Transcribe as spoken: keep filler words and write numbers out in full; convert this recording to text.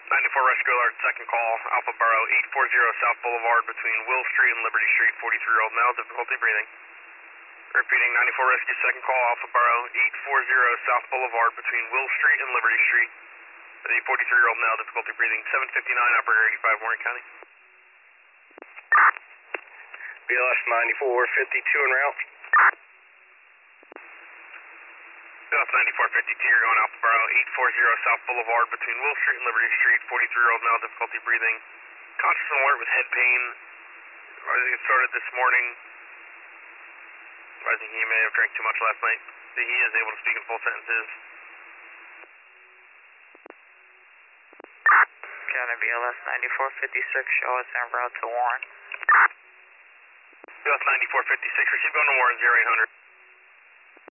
ninety-four Rescue Alert, second call, Alpha Bravo, eight forty South Boulevard between Will Street and Liberty Street, forty-three-year-old male, difficulty breathing. Repeating, ninety-four Rescue, second call, Alpha Bravo, eight forty South Boulevard between Will Street and Liberty Street. The forty-three-year-old male, difficulty breathing, seven fifty-nine, operator eighty-five, Warren County. B L S ninety-four fifty-two en route. B L S ninety-four fifty-two, you're going Alpha Bravo, eight forty South Boulevard between Will Street and Liberty Street, forty-three-year-old male, difficulty breathing, conscious and alert with head pain. Rising it started this morning. Rising he may have drank too much last night. He is able to speak in full sentences. County B L S ninety-four fifty-six, show us en route to Warren. B L S ninety-four fifty-six, receive going to Warren, zero eight hundred.